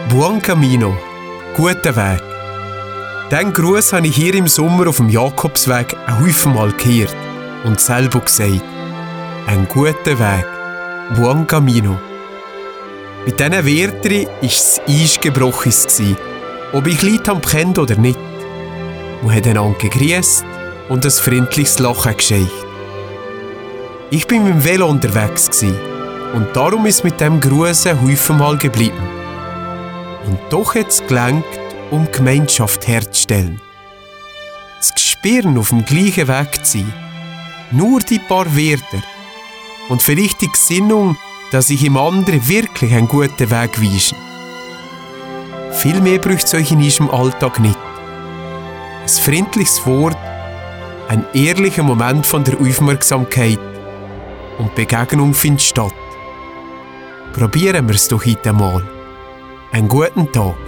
Buon Camino, guter Weg. Diesen Gruß habe ich hier im Sommer auf dem Jakobsweg ein Haufen Mal gehört und selber gesagt. Ein guter Weg, Buon Camino. Mit diesen Wörtern war es eingebrochen, ob ich Leute kennt oder nicht. Wir haben einander gegrüßt und ein freundliches Lachen gescheit. Ich war mit dem Velo unterwegs und darum ist mit dem Gruß ein Haufen Mal geblieben. Und doch hat es gelangt, um Gemeinschaft herzustellen. Das Gespüren auf dem gleichen Weg zu sein, nur die paar Wörter und vielleicht die Gesinnung, dass ich im anderen wirklich einen guten Weg weise. Viel mehr braucht es euch in eurem Alltag nicht. Ein freundliches Wort, ein ehrlicher Moment von der Aufmerksamkeit und Begegnung findet statt. Probieren wir es doch heute mal. Einen guten Tag.